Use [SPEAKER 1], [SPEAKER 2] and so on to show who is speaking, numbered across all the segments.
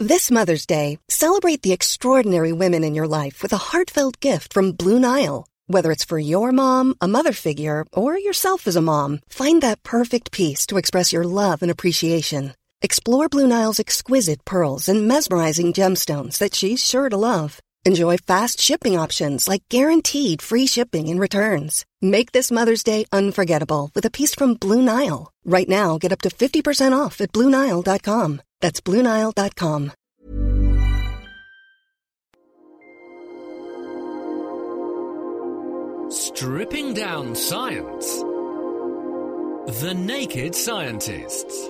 [SPEAKER 1] This Mother's Day, celebrate the extraordinary women in your life with a heartfelt gift from Blue Nile. Whether it's for your mom, a mother figure, or yourself as a mom, find that perfect piece to express your love and appreciation. Explore Blue Nile's exquisite pearls and mesmerizing gemstones that she's sure to love. Enjoy fast shipping options like guaranteed free shipping and returns. Make this Mother's Day unforgettable with a piece from Blue Nile. Right now, get up to 50% off at BlueNile.com. That's BlueNile.com.
[SPEAKER 2] Stripping down science. The Naked Scientists.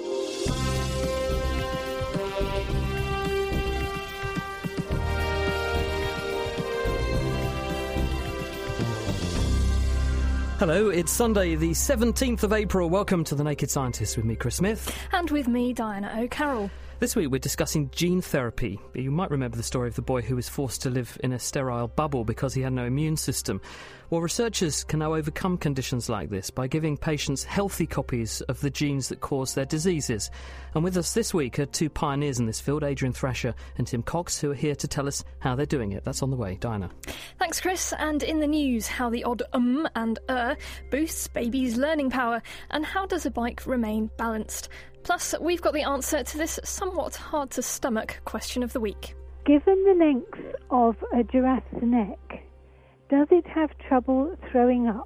[SPEAKER 3] Hello, it's Sunday the 17th of April. Welcome to The Naked Scientists with me, Chris Smith.
[SPEAKER 4] And with me, Diana O'Carroll.
[SPEAKER 3] This week we're discussing gene therapy. You might remember the story of the boy who was forced to live in a sterile bubble because he had no immune system. Well, researchers can now overcome conditions like this by giving patients healthy copies of the genes that cause their diseases. And with us this week are two pioneers in this field, Adrian Thrasher and Tim Cox, who are here to tell us how they're doing it. That's on the way. Diana.
[SPEAKER 4] Thanks, Chris. And in the news, how the odd and boosts babies' learning power, and how does a bike remain balanced? Plus, we've got the answer to this somewhat hard-to-stomach question of the week.
[SPEAKER 5] Given the length of a giraffe's neck, does it have trouble throwing up?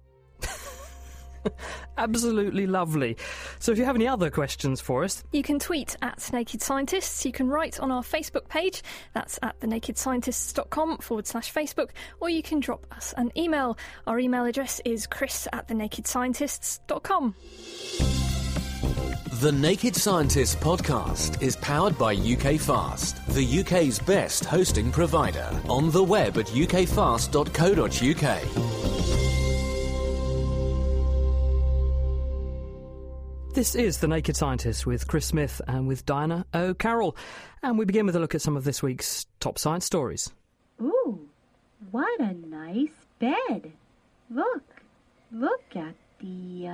[SPEAKER 3] Absolutely lovely. So if you have any other questions for us,
[SPEAKER 4] you can tweet at Naked Scientists, you can write on our Facebook page, that's at thenakedscientists.com/Facebook, or you can drop us an email. Our email address is chris@thenakedscientists.com.
[SPEAKER 2] The Naked Scientists podcast is powered by UK Fast, the UK's best hosting provider. On the web at ukfast.co.uk.
[SPEAKER 3] This is The Naked Scientists with Chris Smith and with Diana O'Carroll. And we begin with a look at some of this week's top science stories.
[SPEAKER 6] Ooh, what a nice bed. Look at the,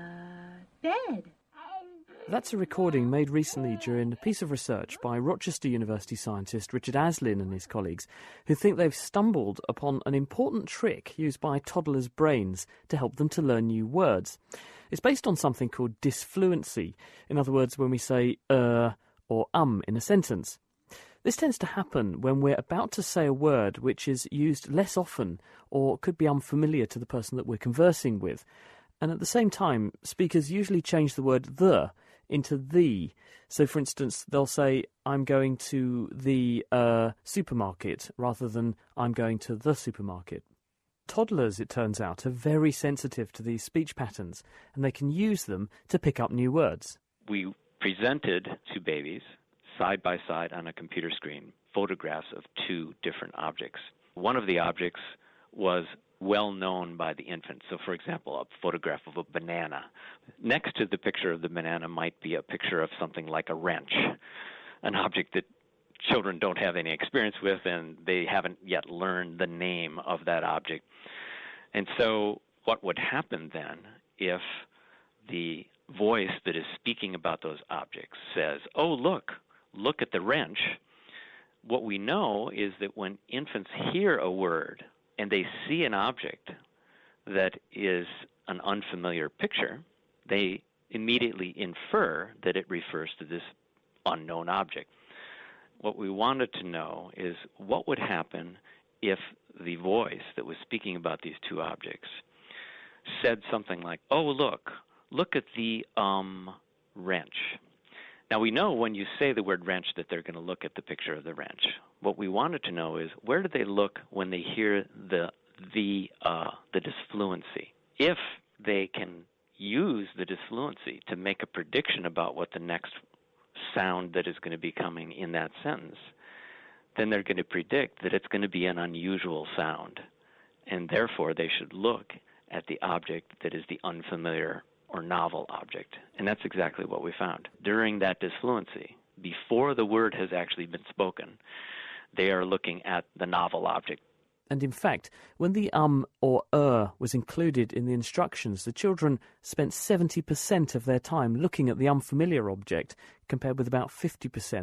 [SPEAKER 6] bed.
[SPEAKER 3] That's a recording made recently during a piece of research by Rochester University scientist Richard Aslin and his colleagues, who think they've stumbled upon an important trick used by toddlers' brains to help them to learn new words. It's based on something called disfluency, in other words, when we say or in a sentence. This tends to happen when we're about to say a word which is used less often or could be unfamiliar to the person that we're conversing with. And at the same time, speakers usually change the word the into the. So, for instance, they'll say, I'm going to the supermarket, rather than I'm going to the supermarket. Toddlers, it turns out, are very sensitive to these speech patterns, and they can use them to pick up new words.
[SPEAKER 7] We presented to babies, side by side on a computer screen, photographs of two different objects. One of the objects was well known by the infant. So, for example, a photograph of a banana. Next to the picture of the banana might be a picture of something like a wrench, an object that children don't have any experience with, and they haven't yet learned the name of that object. And so what would happen then if the voice that is speaking about those objects says, oh, look at the wrench? What we know is that when infants hear a word and they see an object that is an unfamiliar picture, they immediately infer that it refers to this unknown object. What we wanted to know is what would happen if the voice that was speaking about these two objects said something like, oh, look at the wrench. Now, we know when you say the word wrench that they're going to look at the picture of the wrench. What we wanted to know is where do they look when they hear the disfluency? If they can use the disfluency to make a prediction about what the next sound that is going to be coming in that sentence, then they're going to predict that it's going to be an unusual sound, and therefore they should look at the object that is the unfamiliar or novel object. And that's exactly what we found. During that disfluency, before the word has actually been spoken, they are looking at the novel object.
[SPEAKER 3] And in fact, when the or was included in the instructions, the children spent 70% of their time looking at the unfamiliar object, compared with about 50%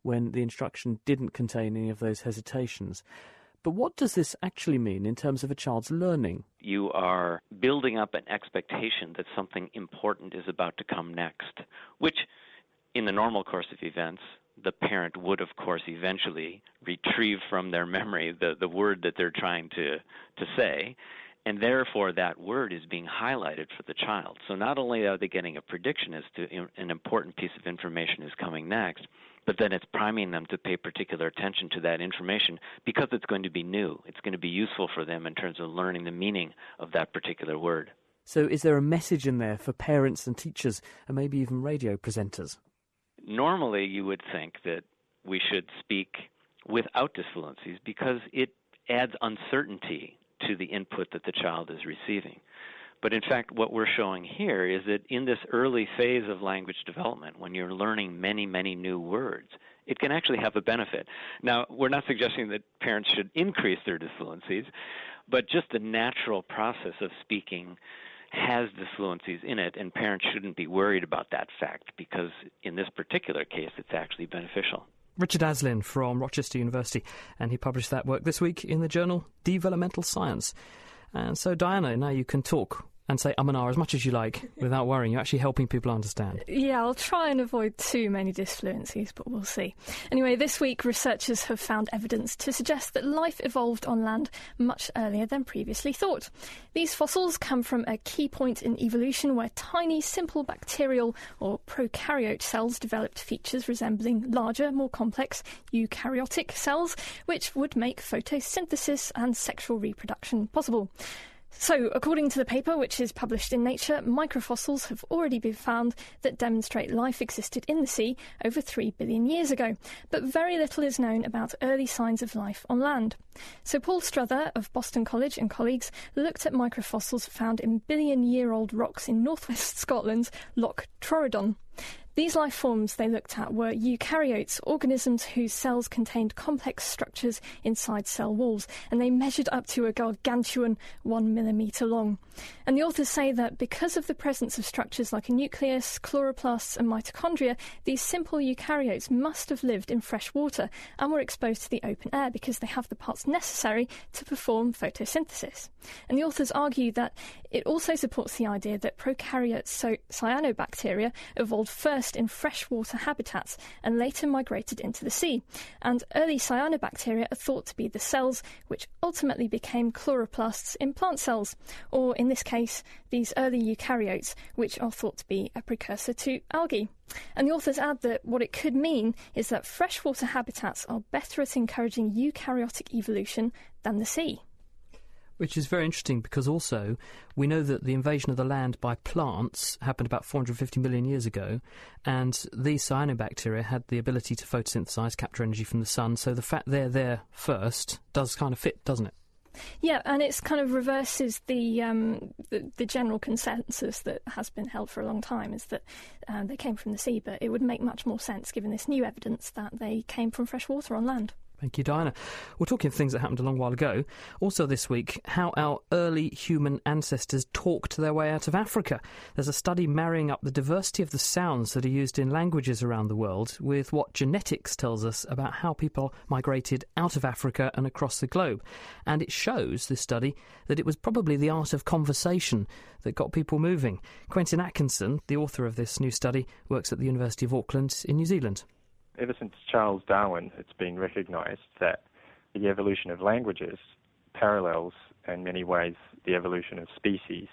[SPEAKER 3] when the instruction didn't contain any of those hesitations. But what does this actually mean in terms of a child's learning?
[SPEAKER 7] You are building up an expectation that something important is about to come next, which in the normal course of events, the parent would, of course, eventually retrieve from their memory the word that they're trying to say, and therefore that word is being highlighted for the child. So not only are they getting a prediction as to an important piece of information is coming next, but then it's priming them to pay particular attention to that information because it's going to be new. It's going to be useful for them in terms of learning the meaning of that particular word.
[SPEAKER 3] So is there a message in there for parents and teachers and maybe even radio presenters?
[SPEAKER 7] Normally, you would think that we should speak without disfluencies because it adds uncertainty to the input that the child is receiving. But in fact, what we're showing here is that in this early phase of language development, when you're learning many, many new words, it can actually have a benefit. Now, we're not suggesting that parents should increase their disfluencies, but just the natural process of speaking has disfluencies in it, and parents shouldn't be worried about that fact because in this particular case, it's actually beneficial.
[SPEAKER 3] Richard Aslin from Rochester University, and he published that work this week in the journal Developmental Science. And so, Diana, now you can talk and say and ah as much as you like without worrying. You're actually helping people understand.
[SPEAKER 4] Yeah, I'll try and avoid too many disfluencies, but we'll see. Anyway, this week researchers have found evidence to suggest that life evolved on land much earlier than previously thought. These fossils come from a key point in evolution where tiny, simple bacterial or prokaryote cells developed features resembling larger, more complex eukaryotic cells, which would make photosynthesis and sexual reproduction possible. So, according to the paper, which is published in Nature, microfossils have already been found that demonstrate life existed in the sea over 3 billion years ago, but very little is known about early signs of life on land. So Paul Struther of Boston College and colleagues looked at microfossils found in billion-year-old rocks in northwest Scotland's Loch Torridon. These life forms they looked at were eukaryotes, organisms whose cells contained complex structures inside cell walls, and they measured up to a gargantuan 1 millimetre long. And the authors say that because of the presence of structures like a nucleus, chloroplasts and mitochondria, these simple eukaryotes must have lived in fresh water and were exposed to the open air because they have the parts necessary to perform photosynthesis. And the authors argue that it also supports the idea that prokaryote cyanobacteria evolved first in freshwater habitats and later migrated into the sea. And early cyanobacteria are thought to be the cells which ultimately became chloroplasts in plant cells, or in this case, these early eukaryotes, which are thought to be a precursor to algae. And the authors add that what it could mean is that freshwater habitats are better at encouraging eukaryotic evolution than the sea.
[SPEAKER 3] Which is very interesting because also we know that the invasion of the land by plants happened about 450 million years ago, and these cyanobacteria had the ability to photosynthesize, capture energy from the sun, so the fact they're there first does kind of fit, doesn't it?
[SPEAKER 4] Yeah, and it's kind of reverses the general consensus that has been held for a long time, is that they came from the sea, but it would make much more sense, given this new evidence, that they came from fresh water on land.
[SPEAKER 3] Thank you, Diana. We're talking of things that happened a long while ago. Also this week, how our early human ancestors talked their way out of Africa. There's a study marrying up the diversity of the sounds that are used in languages around the world with what genetics tells us about how people migrated out of Africa and across the globe. And it shows, this study, that it was probably the art of conversation that got people moving. Quentin Atkinson, the author of this new study, works at the University of Auckland in New Zealand.
[SPEAKER 8] Ever since Charles Darwin, it's been recognised that the evolution of languages parallels, in many ways, the evolution of species.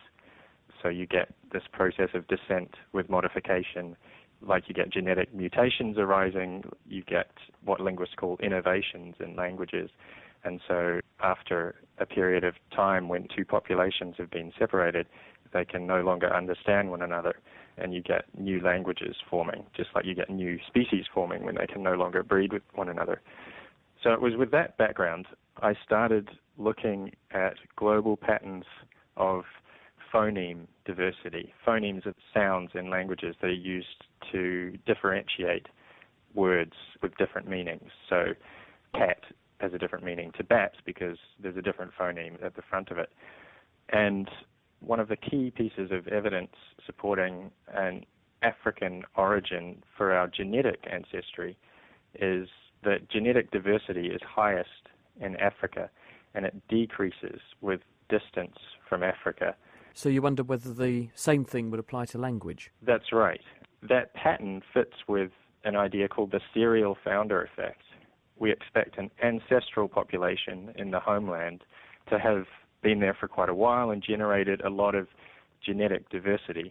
[SPEAKER 8] So you get this process of descent with modification, like you get genetic mutations arising, you get what linguists call innovations in languages. And so after a period of time when two populations have been separated, they can no longer understand one another, and you get new languages forming, just like you get new species forming when they can no longer breed with one another. So it was with that background I started looking at global patterns of phoneme diversity. Phonemes are sounds in languages that are used to differentiate words with different meanings. So cat has a different meaning to bat because there's a different phoneme at the front of it. And one of the key pieces of evidence supporting an African origin for our genetic ancestry is that genetic diversity is highest in Africa, and it decreases with distance from Africa.
[SPEAKER 3] So you wonder whether the same thing would apply to language?
[SPEAKER 8] That's right. That pattern fits with an idea called the serial founder effect. We expect an ancestral population in the homeland to have been there for quite a while and generated a lot of genetic diversity.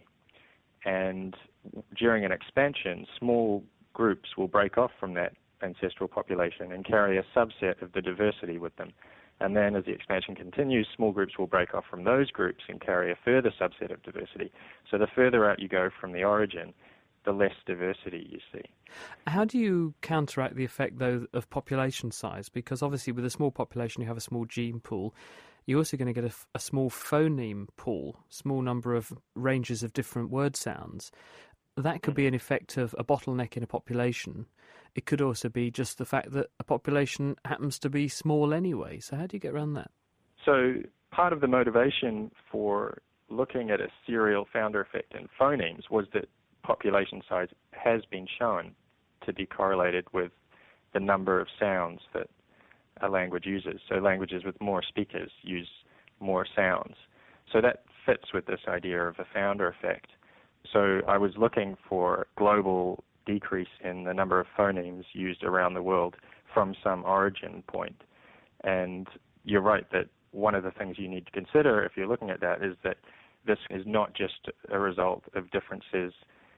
[SPEAKER 8] And during an expansion, small groups will break off from that ancestral population and carry a subset of the diversity with them. And then as the expansion continues, small groups will break off from those groups and carry a further subset of diversity. So the further out you go from the origin, the less diversity you see.
[SPEAKER 3] How do you counteract the effect, though, of population size? Because obviously with a small population you have a small gene pool. You're also going to get a small phoneme pool, small number of ranges of different word sounds. That could be an effect of a bottleneck in a population. It could also be just the fact that a population happens to be small anyway. So how do you get around that?
[SPEAKER 8] So part of the motivation for looking at a serial founder effect in phonemes was that population size has been shown to be correlated with the number of sounds that a language uses. So languages with more speakers use more sounds. So that fits with this idea of a founder effect. So I was looking for global decrease in the number of phonemes used around the world from some origin point. And you're right that one of the things you need to consider if you're looking at that is that this is not just a result of differences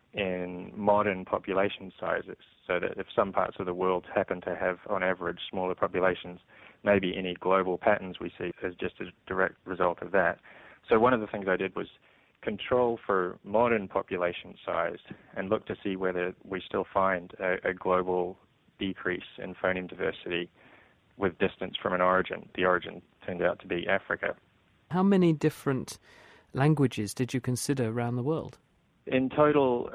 [SPEAKER 8] in modern population sizes, so that if some parts of the world happen to have, on average, smaller populations, maybe any global patterns we see is just a direct result of that. So one of the things I did was control for modern population size and look to see whether we still find a global decrease in phoneme diversity with distance from an origin. The origin turned out to be Africa.
[SPEAKER 3] How many different languages did you consider around the world?
[SPEAKER 8] In total,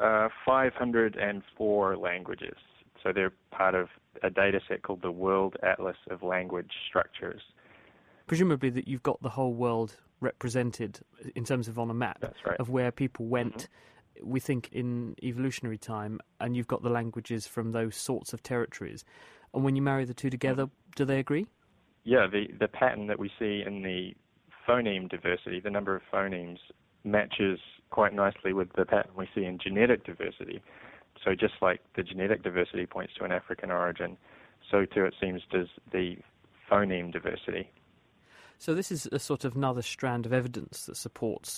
[SPEAKER 8] 504 languages. So they're part of a data set called the World Atlas of Language Structures.
[SPEAKER 3] Presumably that you've got the whole world represented in terms of on a map.
[SPEAKER 8] That's right.
[SPEAKER 3] Of where people went, we think in evolutionary time, and you've got the languages from those sorts of territories. And when you marry the two together, do they agree?
[SPEAKER 8] Yeah, the pattern that we see in the phoneme diversity, the number of phonemes, matches quite nicely with the pattern we see in genetic diversity. So just like the genetic diversity points to an African origin, so too it seems does the phoneme diversity.
[SPEAKER 3] So this is a sort of another strand of evidence that supports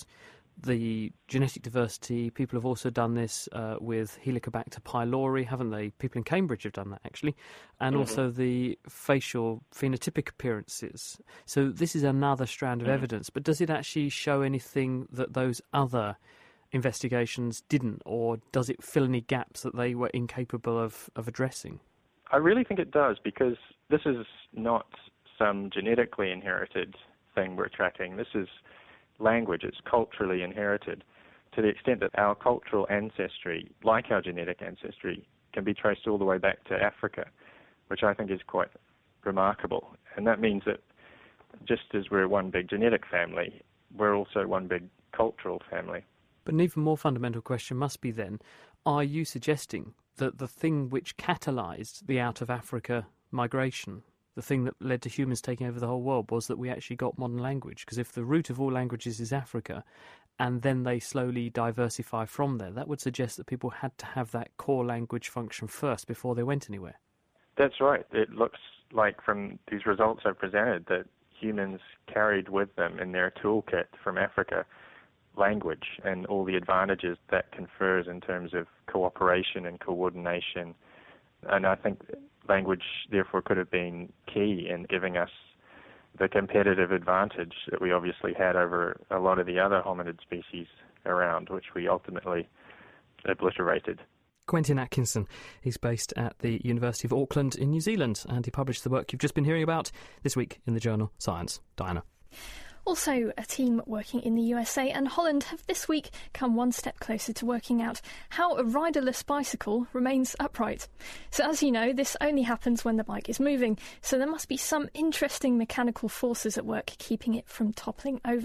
[SPEAKER 3] the genetic diversity. People have also done this with Helicobacter pylori, haven't they? People in Cambridge have done that, actually. And also the facial phenotypic appearances. So this is another strand of evidence. But does it actually show anything that those other investigations didn't? Or does it fill any gaps that they were incapable of addressing?
[SPEAKER 8] I really think it does, because this is not some genetically inherited thing we're tracking. This is language. It's culturally inherited to the extent that our cultural ancestry, like our genetic ancestry, can be traced all the way back to Africa, which I think is quite remarkable. And that means that just as we're one big genetic family, we're also one big cultural family.
[SPEAKER 3] But an even more fundamental question must be then, are you suggesting that the thing which catalysed the out of Africa migration, the thing that led to humans taking over the whole world, was that we actually got modern language? Because if the root of all languages is Africa, and then they slowly diversify from there, that would suggest that people had to have that core language function first before they went anywhere.
[SPEAKER 8] That's right. It looks like from these results I've presented that humans carried with them in their toolkit from Africa language and all the advantages that confers in terms of cooperation and coordination. And I think language, therefore, could have been key in giving us the competitive advantage that we obviously had over a lot of the other hominid species around, which we ultimately obliterated.
[SPEAKER 3] Quentin Atkinson. He's based at the University of Auckland in New Zealand, and he published the work you've just been hearing about this week in the journal Science. Diana.
[SPEAKER 4] Also, a team working in the USA and Holland have this week come one step closer to working out how a riderless bicycle remains upright. So as you know, this only happens when the bike is moving, so there must be some interesting mechanical forces at work keeping it from toppling over.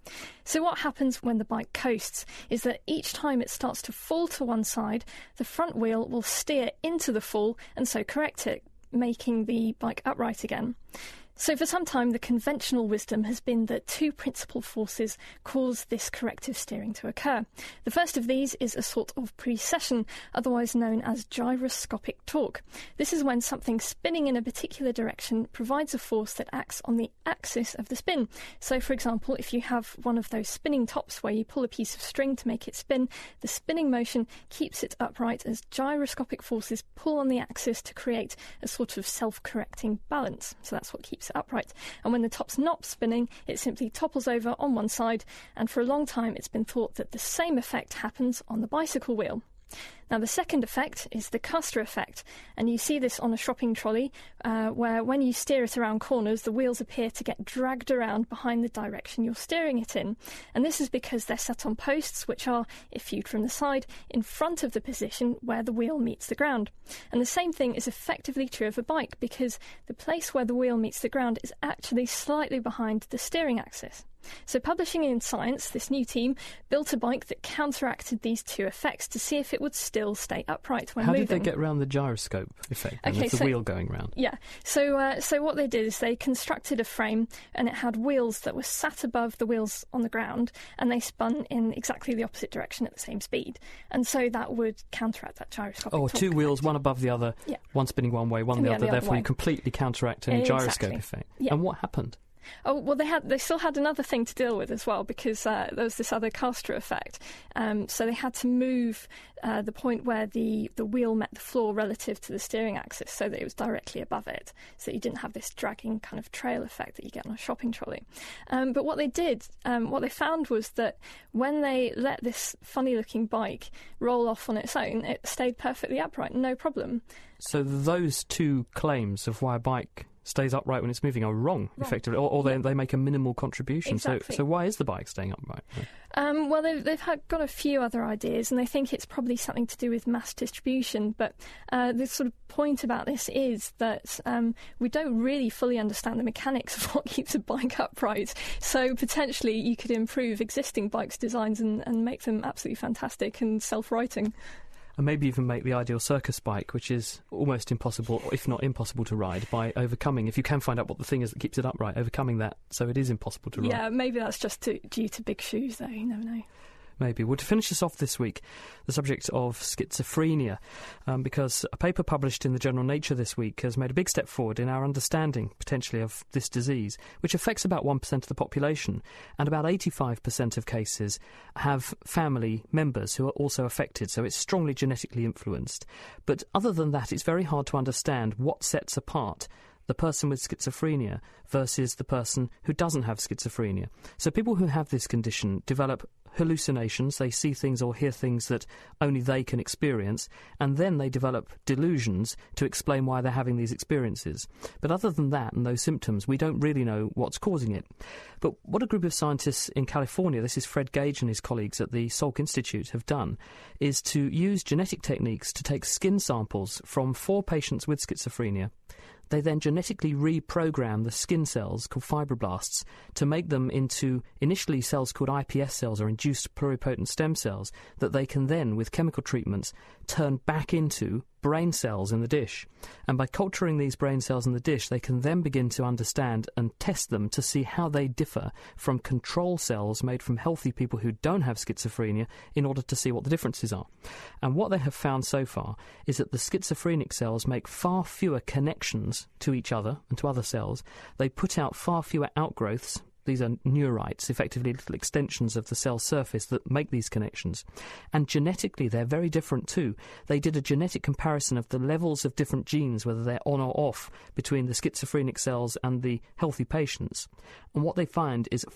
[SPEAKER 4] So what happens when the bike coasts is that each time it starts to fall to one side, the front wheel will steer into the fall and so correct it, making the bike upright again. So for some time, the conventional wisdom has been that two principal forces cause this corrective steering to occur. The first of these is a sort of precession, otherwise known as gyroscopic torque. This is when something spinning in a particular direction provides a force that acts on the axis of the spin. So for example, if you have one of those spinning tops where you pull a piece of string to make it spin, the spinning motion keeps it upright as gyroscopic forces pull on the axis to create a sort of self-correcting balance. So that's what keeps it upright. And when the top's not spinning, it simply topples over on one side, and for a long time it's been thought that the same effect happens on the bicycle wheel. Now, the second effect is the caster effect, and you see this on a shopping trolley, where when you steer it around corners, the wheels appear to get dragged around behind the direction you're steering it in. And this is because they're set on posts, which are, if viewed from the side, in front of the position where the wheel meets the ground. And the same thing is effectively true of a bike, because the place where the wheel meets the ground is actually slightly behind the steering axis. So publishing in Science, this new team built a bike that counteracted these two effects to see if it would still stay upright when moving.
[SPEAKER 3] How did they get around the gyroscope effect with the wheel going round?
[SPEAKER 4] Yeah, so what they did is they constructed a frame, and it had wheels that were sat above the wheels on the ground, and they spun in exactly the opposite direction at the same speed. And so that would counteract that gyroscopic torque
[SPEAKER 3] two wheels, one above the other, one spinning one way, one the other, therefore you completely counteract any gyroscope effect. Yeah. And what happened?
[SPEAKER 4] Oh, well, they still had another thing to deal with as well, because there was this other caster effect. So they had to move the point where the wheel met the floor relative to the steering axis so that it was directly above it, so you didn't have this dragging kind of trail effect that you get on a shopping trolley. But what they found was that when they let this funny-looking bike roll off on its own, it stayed perfectly upright, no problem.
[SPEAKER 3] So those two claims of why a bike stays upright when it's moving are wrong. Effectively, or they make a minimal contribution.
[SPEAKER 4] Exactly.
[SPEAKER 3] So why is the bike staying upright?
[SPEAKER 4] Well, they've got a few other ideas, and they think it's probably something to do with mass distribution, but the sort of point about this is that we don't really fully understand the mechanics of what keeps a bike upright, so potentially you could improve existing bikes' designs and make them absolutely fantastic and self-righting.
[SPEAKER 3] And maybe even make the ideal circus bike, which is almost impossible, if not impossible to ride, by overcoming, if you can find out what the thing is that keeps it upright, overcoming that so it is impossible to ride.
[SPEAKER 4] Yeah, maybe that's just due to big shoes, though, you never know.
[SPEAKER 3] Maybe. Well, to finish us off this week, the subject of schizophrenia, because a paper published in the journal Nature this week has made a big step forward in our understanding, potentially, of this disease, which affects about 1% of the population, and about 85% of cases have family members who are also affected, so it's strongly genetically influenced. But other than that, it's very hard to understand what sets apart the person with schizophrenia versus the person who doesn't have schizophrenia. So people who have this condition develop hallucinations, they see things or hear things that only they can experience, and then they develop delusions to explain why they're having these experiences. But other than that and those symptoms, we don't really know what's causing it. But what a group of scientists in California, this is Fred Gage and his colleagues at the Salk Institute, have done, is to use genetic techniques to take skin samples from 4 patients with schizophrenia. They then genetically reprogram the skin cells, called fibroblasts, to make them into initially cells called iPS cells, or induced pluripotent stem cells, that they can then, with chemical treatments, turn back into brain cells in the dish. And by culturing these brain cells in the dish, they can then begin to understand and test them to see how they differ from control cells made from healthy people who don't have schizophrenia, in order to see what the differences are. And what they have found so far is that the schizophrenic cells make far fewer connections to each other and to other cells. They put out far fewer outgrowths. These are neurites, effectively little extensions of the cell surface that make these connections. And genetically, they're very different too. They did a genetic comparison of the levels of different genes, whether they're on or off, between the schizophrenic cells and the healthy patients. And what they find is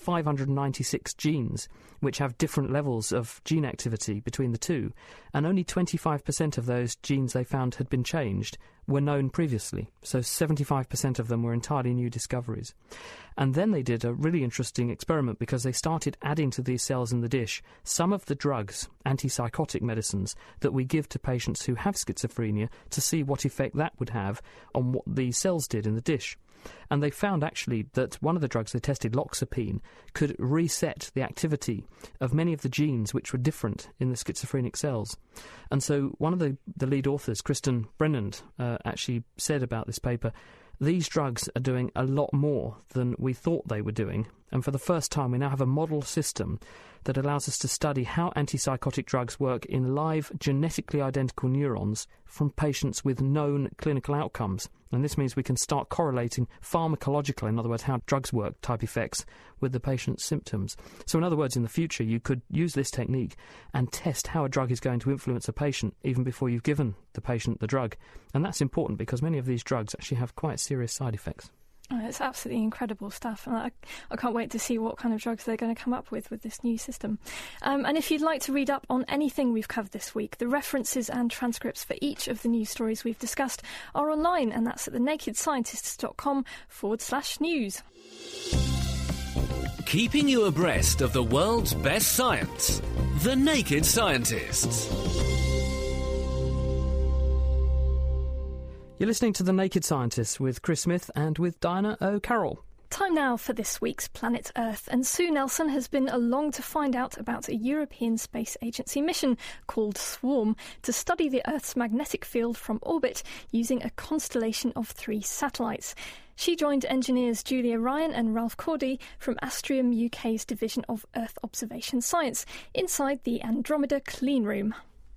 [SPEAKER 3] 596 genes, which have different levels of gene activity between the two. And only 25% of those genes they found had been changed were known previously. So 75% of them were entirely new discoveries. And then they did a really interesting experiment, because they started adding to these cells in the dish some of the drugs, antipsychotic medicines, that we give to patients who have schizophrenia, to see what effect that would have on what the cells did in the dish. And they found actually that one of the drugs they tested, loxapine, could reset the activity of many of the genes which were different in the schizophrenic cells. And so one of the lead authors, Kristen Brennand, actually said about this paper, these drugs are doing a lot more than we thought they were doing. And for the first time, we now have a model system that allows us to study how antipsychotic drugs work in live, genetically identical neurons from patients with known clinical outcomes. And this means we can start correlating pharmacological, in other words, how drugs work type effects with the patient's symptoms. So in other words, in the future, you could use this technique and test how a drug is going to influence a patient even before you've given the patient the drug. And that's important because many of these drugs actually have quite serious side effects.
[SPEAKER 4] Oh, it's absolutely incredible stuff. And I can't wait to see what kind of drugs they're going to come up with this new system. And if you'd like to read up on anything we've covered this week, the references and transcripts for each of the news stories we've discussed are online, and that's at thenakedscientists.com/news.
[SPEAKER 2] Keeping you abreast of the world's best science. The Naked Scientists.
[SPEAKER 3] You're listening to The Naked Scientists with Chris Smith and with Diana O'Carroll.
[SPEAKER 4] Time now for this week's Planet Earth, and Sue Nelson has been along to find out about a European Space Agency mission called SWARM to study the Earth's magnetic field from orbit using a constellation of 3 satellites. She joined engineers Julia Ryan and Ralph Cordy from Astrium UK's Division of Earth Observation Science inside the Andromeda Clean Room.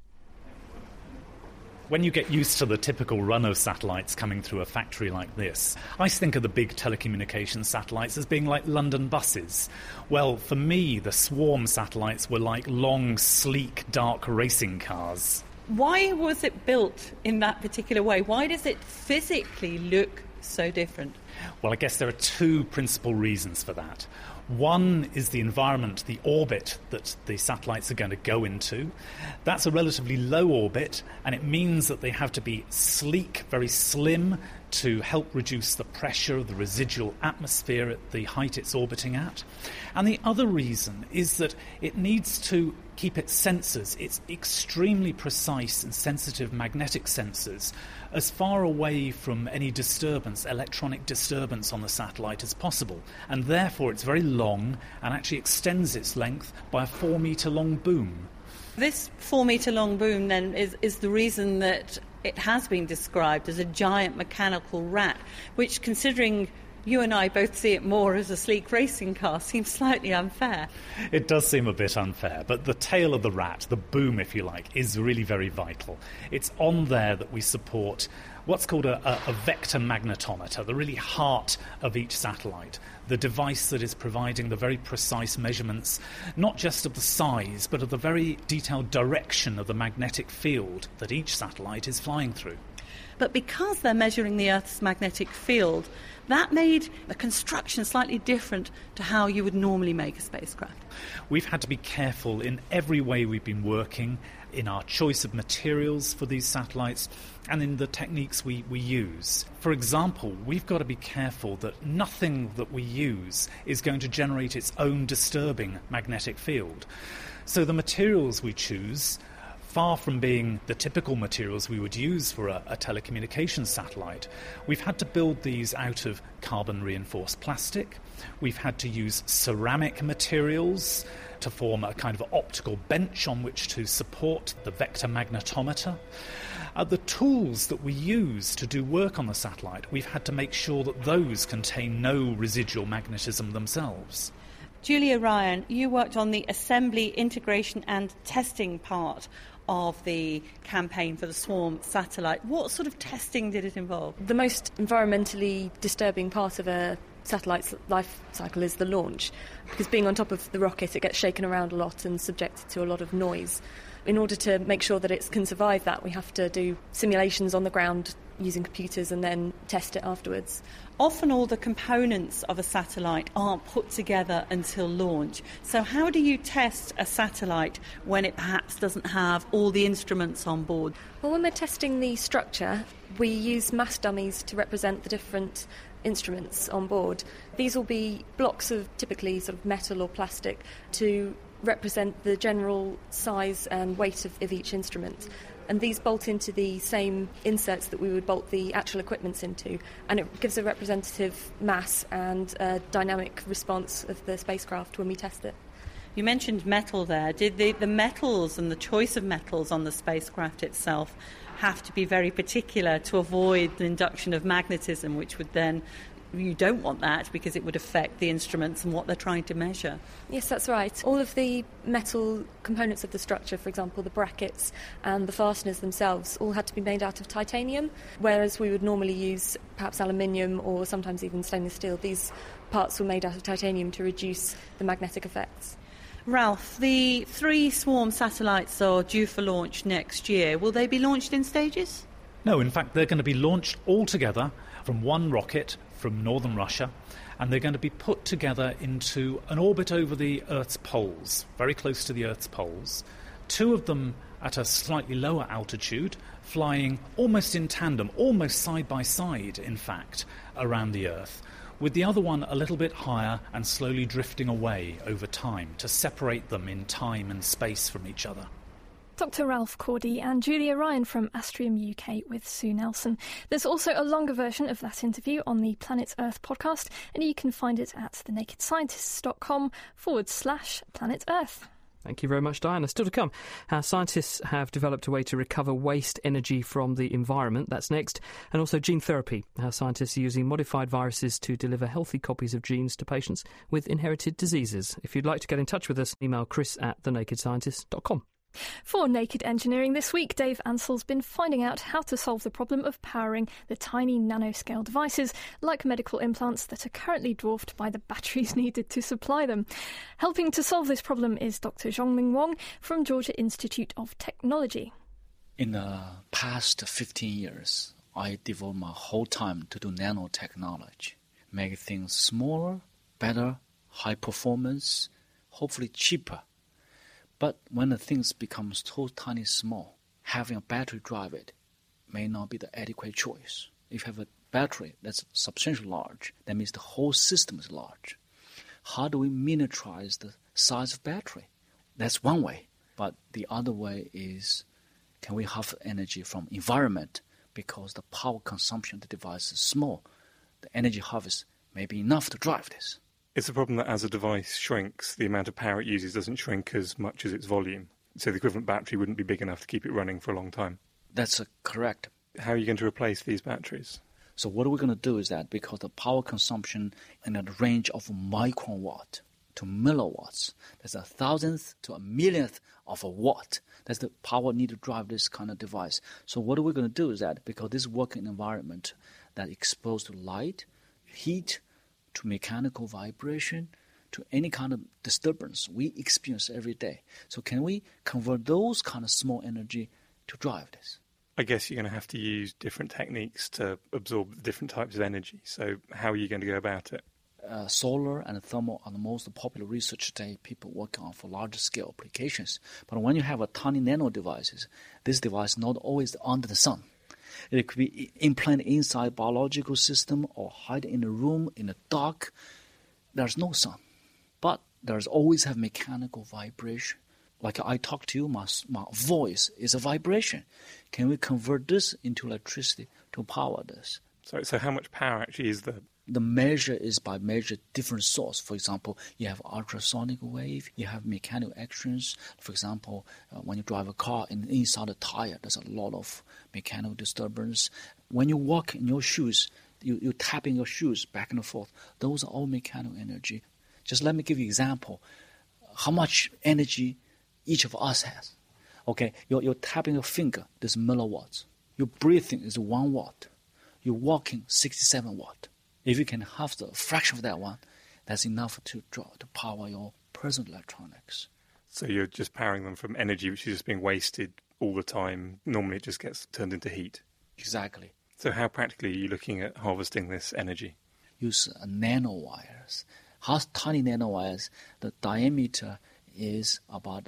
[SPEAKER 9] When you get used to the typical run of satellites coming through a factory like this, I think of the big telecommunications satellites as being like London buses. Well, for me, the SWARM satellites were like long, sleek, dark racing cars.
[SPEAKER 10] Why was it built in that particular way? Why does it physically look so different?
[SPEAKER 9] Well, I guess there are 2 principal reasons for that. One is the environment, the orbit that the satellites are going to go into. That's a relatively low orbit, and it means that they have to be sleek, very slim, to help reduce the pressure of the residual atmosphere at the height it's orbiting at. And the other reason is that it needs to keep its sensors, its extremely precise and sensitive magnetic sensors, as far away from any disturbance, electronic disturbance on the satellite as possible. And therefore it's very long and actually extends its length by a 4-metre-long boom.
[SPEAKER 10] This 4-metre-long boom, then, is the reason that it has been described as a giant mechanical rat, which, considering you and I both see it more as a sleek racing car, seems slightly unfair.
[SPEAKER 9] It does seem a bit unfair, but the tail of the rat, the boom if you like, is really very vital. It's on there that we support what's called a vector magnetometer, the really heart of each satellite, the device that is providing the very precise measurements, not just of the size, but of the very detailed direction of the magnetic field that each satellite is flying through.
[SPEAKER 10] But because they're measuring the Earth's magnetic field, that made the construction slightly different to how you would normally make a spacecraft.
[SPEAKER 9] We've had to be careful in every way we've been working, in our choice of materials for these satellites and in the techniques we use. For example, we've got to be careful that nothing that we use is going to generate its own disturbing magnetic field. So the materials we choose, far from being the typical materials we would use for a telecommunications satellite, we've had to build these out of carbon-reinforced plastic. We've had to use ceramic materials to form a kind of optical bench on which to support the vector magnetometer. The tools that we use to do work on the satellite, we've had to make sure that those contain no residual magnetism themselves.
[SPEAKER 10] Julia Ryan, you worked on the assembly, integration and testing part of the campaign for the SWARM satellite. What sort of testing did it involve?
[SPEAKER 11] The most environmentally disturbing part of a satellite's life cycle is the launch, because being on top of the rocket, it gets shaken around a lot and subjected to a lot of noise. In order to make sure that it can survive that, we have to do simulations on the ground using computers and then test it afterwards.
[SPEAKER 10] Often all the components of a satellite aren't put together until launch. So how do you test a satellite when it perhaps doesn't have all the instruments on board?
[SPEAKER 11] Well, when we're testing the structure, we use mass dummies to represent the different instruments on board. These will be blocks of typically sort of metal or plastic to represent the general size and weight of each instrument. And these bolt into the same inserts that we would bolt the actual equipment into. And it gives a representative mass and a dynamic response of the spacecraft when we test it.
[SPEAKER 10] You mentioned metal there. Did the metals and the choice of metals on the spacecraft itself have to be very particular to avoid the induction of magnetism, which would then... You don't want that because it would affect the instruments and what they're trying to measure.
[SPEAKER 11] Yes, that's right. All of the metal components of the structure, for example, the brackets and the fasteners themselves, all had to be made out of titanium, whereas we would normally use perhaps aluminium or sometimes even stainless steel. These parts were made out of titanium to reduce the magnetic effects.
[SPEAKER 10] Ralph, the 3 swarm satellites are due for launch next year. Will they be launched in stages?
[SPEAKER 9] No, in fact, they're going to be launched all together from one rocket from northern Russia, and they're going to be put together into an orbit over the Earth's poles, very close to the Earth's poles. 2 of them at a slightly lower altitude, flying almost in tandem, almost side by side, in fact, around the Earth, with the other one a little bit higher and slowly drifting away over time to separate them in time and space from each other.
[SPEAKER 4] Dr. Ralph Cordy and Julia Ryan from Astrium UK with Sue Nelson. There's also a longer version of that interview on the Planet Earth podcast, and you can find it at thenakedscientists.com/Planet Earth.
[SPEAKER 3] Thank you very much, Diana. Still to come, how scientists have developed a way to recover waste energy from the environment. That's next. And also gene therapy, how scientists are using modified viruses to deliver healthy copies of genes to patients with inherited diseases. If you'd like to get in touch with us, email chris@thenakedscientist.com.
[SPEAKER 4] For Naked Engineering this week, Dave Ansell's been finding out how to solve the problem of powering the tiny nanoscale devices, like medical implants, that are currently dwarfed by the batteries needed to supply them. Helping to solve this problem is Dr. Zhongming Wong from Georgia Institute of Technology.
[SPEAKER 12] In the past 15 years, I devote my whole time to do nanotechnology, make things smaller, better, high performance, hopefully cheaper. But when the things become so tiny small, having a battery drive it may not be the adequate choice. If you have a battery that's substantially large, that means the whole system is large. How do we miniaturize the size of battery? That's one way. But the other way is, can we harvest energy from environment because the power consumption of the device is small? The energy harvest may be enough to drive this.
[SPEAKER 8] It's a problem that as a device shrinks, the amount of power it uses doesn't shrink as much as its volume. So the equivalent battery wouldn't be big enough to keep it running for a long time.
[SPEAKER 12] That's correct.
[SPEAKER 8] How are you going to replace these batteries?
[SPEAKER 12] So what we're going to do is that because the power consumption in a range of microwatt to milliwatts, that's 1,000th to 1,000,000th of a watt. That's the power needed to drive this kind of device. So what we're going to do is that because this working environment that exposed to light, heat, to mechanical vibration, to any kind of disturbance we experience every day. So can we convert those kind of small energy to drive this?
[SPEAKER 8] I guess you're going to have to use different techniques to absorb different types of energy. So how are you going to go about it?
[SPEAKER 12] Solar and thermal are the most popular research today people work on for larger scale applications. But when you have a tiny nano devices, this device is not always under the sun. It could be implanted inside biological system or hide in a room in the dark. There's no sun. But there's always have mechanical vibration. Like I talk to you, my voice is a vibration. Can we convert this into electricity to power this?
[SPEAKER 8] So how much power actually is the...
[SPEAKER 12] The measure is by measure different source. For example, you have ultrasonic wave, you have mechanical actions. For example, when you drive a car, inside the tire, there's a lot of mechanical disturbance. When you walk in your shoes, you tapping your shoes back and forth. Those are all mechanical energy. Just let me give you an example. How much energy each of us has. Okay, you're tapping your finger, this milliwatts. Your breathing is 1 watt. You're walking 67 watt. If you can have the fraction of that one, that's enough to power your personal electronics.
[SPEAKER 8] So you're just powering them from energy which is just being wasted all the time. Normally it just gets turned into heat.
[SPEAKER 12] Exactly.
[SPEAKER 8] So how practically are you looking at harvesting this energy?
[SPEAKER 12] Use nanowires. How tiny nanowires? The diameter is about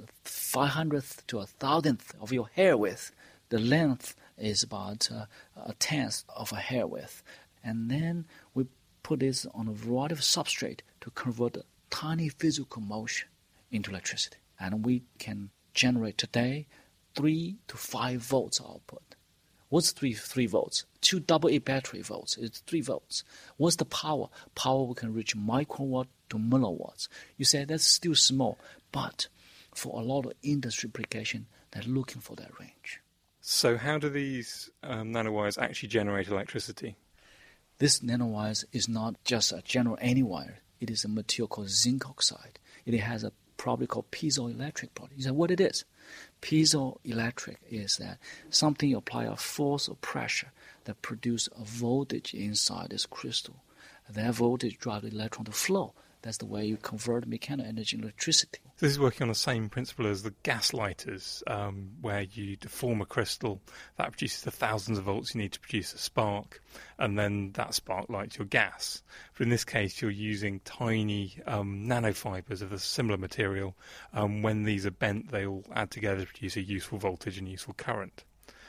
[SPEAKER 12] 500th to 1,000th of your hair width. The length is about 1/10th of a hair width. And then we put this on a variety of substrate to convert a tiny physical motion into electricity. And we can generate today 3 to 5 volts output. What's 3 volts? 2 AA battery volts. It's 3 volts. What's the power? Power we can reach microwatt to milliwatts. You say that's still small, but for a lot of industry application, they're looking for that range.
[SPEAKER 8] So how do these nanowires actually generate electricity?
[SPEAKER 12] This nanowires is not just a general any wire. It is a material called zinc oxide. It has a property called piezoelectric property. You say what it is? Piezoelectric is that something you apply a force or pressure that produce a voltage inside this crystal. That voltage drives the electron to flow. That's the way you convert mechanical energy into electricity.
[SPEAKER 8] This is working on the same principle as the gas lighters, where you deform a crystal that produces the thousands of volts you need to produce a spark, and then that spark lights your gas. But in this case, you're using tiny nanofibers of a similar material. When these are bent, they all add together to produce a useful voltage and useful current.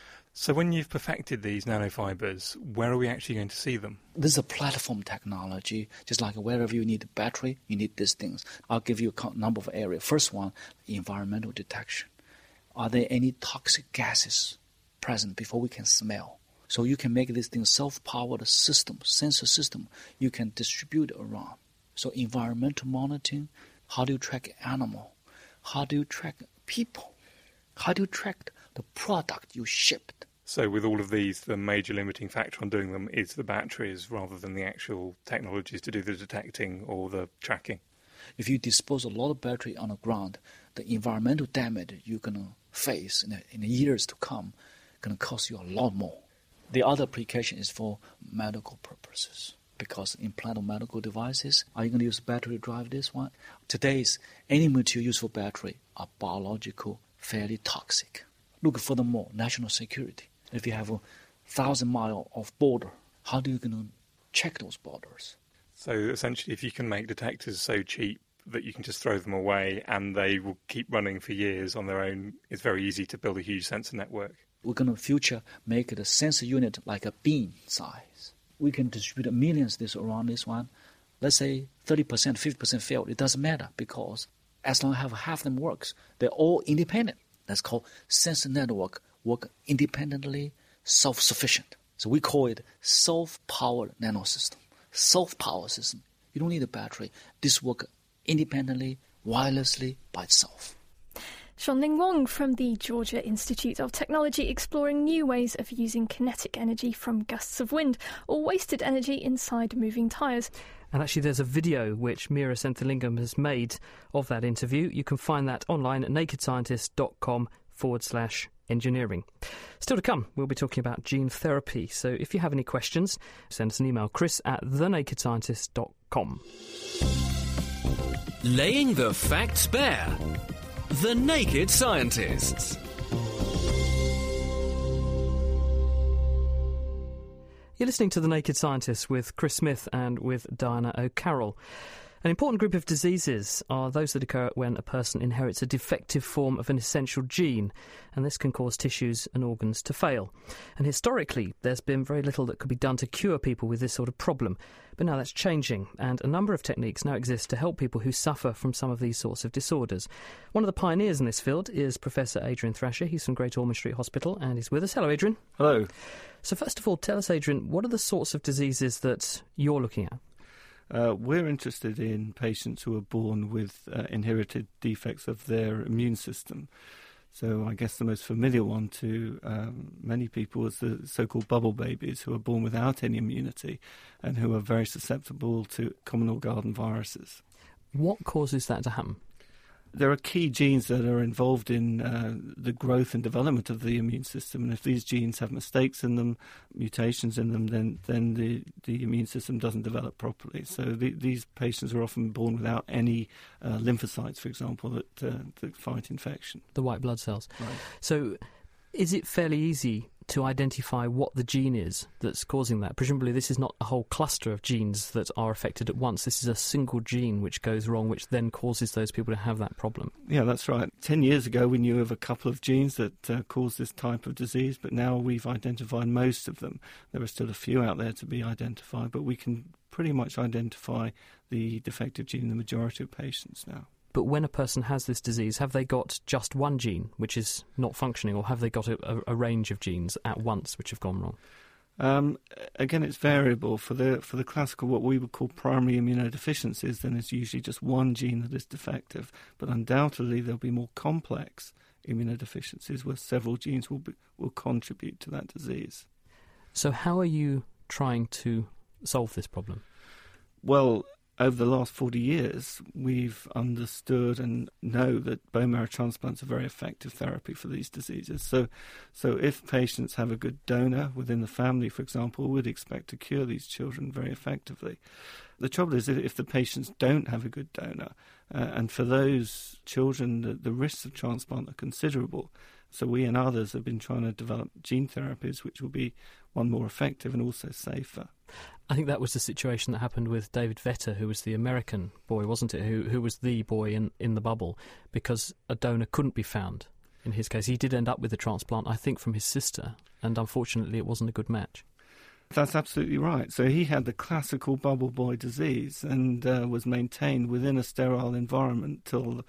[SPEAKER 8] So when you've perfected these nanofibers, where are we actually going to see them?
[SPEAKER 12] This is a platform technology. Just like wherever you need a battery, you need these things. I'll give you a number of areas. First one, environmental detection. Are there any toxic gases present before we can smell? So you can make this thing self-powered system, sensor system. You can distribute around. So environmental monitoring, how do you track animal? How do you track people? How do you track the product you shipped?
[SPEAKER 8] So with all of these, the major limiting factor on doing them is the batteries rather than the actual technologies to do the detecting or the tracking.
[SPEAKER 12] If you dispose a lot of battery on the ground, the environmental damage you're going to face in the years to come going to cost you a lot more. The other application is for medical purposes. Because implanted medical devices, are you going to use battery to drive this one? Today's any material used for battery are biological, fairly toxic. Look furthermore, national security. If you have 1,000 miles of border, how are you going to check those borders?
[SPEAKER 8] So essentially, if you can make detectors so cheap that you can just throw them away and they will keep running for years on their own, it's very easy to build a huge sensor network.
[SPEAKER 12] We're going to future make the sensor unit like a bean size. We can distribute millions of this around this one. Let's say 30%, 50% failed. It doesn't matter because as long as half of them works, they're all independent. That's called sensor network, work independently, self-sufficient. So we call it self-powered nanosystem. Self-powered system. You don't need a battery. This works independently, wirelessly, by itself.
[SPEAKER 4] Xuanling Wang from the Georgia Institute of Technology exploring new ways of using kinetic energy from gusts of wind or wasted energy inside moving tyres.
[SPEAKER 3] And actually there's a video which Meera Senthilingam has made of that interview. You can find that online at nakedscientist.com/engineering. Still to come, we'll be talking about gene therapy. So if you have any questions, send us an email, chris@thenakedscientist.com.
[SPEAKER 2] Laying the facts bare. The Naked Scientists.
[SPEAKER 3] You're listening to The Naked Scientists with Chris Smith and with Diana O'Carroll. An important group of diseases are those that occur when a person inherits a defective form of an essential gene, and this can cause tissues and organs to fail. And historically, there's been very little that could be done to cure people with this sort of problem. But now that's changing, and a number of techniques now exist to help people who suffer from some of these sorts of disorders. One of the pioneers in this field is Professor Adrian Thrasher. He's from Great Ormond Street Hospital, and he's with us. Hello, Adrian.
[SPEAKER 13] Hello.
[SPEAKER 3] So first of all, tell us, Adrian, what are the sorts of diseases that you're looking at?
[SPEAKER 13] We're interested in patients who are born with inherited defects of their immune system. So I guess the most familiar one to many people is the so-called bubble babies who are born without any immunity and who are very susceptible to common or garden viruses.
[SPEAKER 3] What causes that to happen?
[SPEAKER 13] There are key genes that are involved in the growth and development of the immune system, and if these genes have mistakes in them, mutations in them, then the immune system doesn't develop properly. So these patients are often born without any lymphocytes, for example, that fight infection.
[SPEAKER 3] The white blood cells.
[SPEAKER 13] Right.
[SPEAKER 3] So is it fairly easy to identify what the gene is that's causing that? Presumably this is not a whole cluster of genes that are affected at once. This is a single gene which goes wrong, which then causes those people to have that problem.
[SPEAKER 13] Yeah, that's right. 10 years ago we knew of a couple of genes that cause this type of disease, but now we've identified most of them. There are still a few out there to be identified, but we can pretty much identify the defective gene in the majority of patients now.
[SPEAKER 3] But when a person has this disease, have they got just one gene which is not functioning, or have they got a range of genes at once which have gone wrong?
[SPEAKER 13] Again, it's variable. For the classical, what we would call primary immunodeficiencies, then it's usually just one gene that is defective. But undoubtedly, there'll be more complex immunodeficiencies where several genes will contribute to that disease.
[SPEAKER 3] So how are you trying to solve this problem?
[SPEAKER 13] Well, over the last 40 years, we've understood and know that bone marrow transplants are a very effective therapy for these diseases. So if patients have a good donor within the family, for example, we'd expect to cure these children very effectively. The trouble is if the patients don't have a good donor, and for those children, the risks of transplant are considerable. So we and others have been trying to develop gene therapies which will be, one, more effective and also safer.
[SPEAKER 3] I think that was the situation that happened with David Vetter, who was the American boy, wasn't it, who was the boy in the bubble, because a donor couldn't be found. In his case, he did end up with a transplant, I think, from his sister, and unfortunately it wasn't a good match.
[SPEAKER 13] That's absolutely right. So he had the classical bubble boy disease and was maintained within a sterile environment till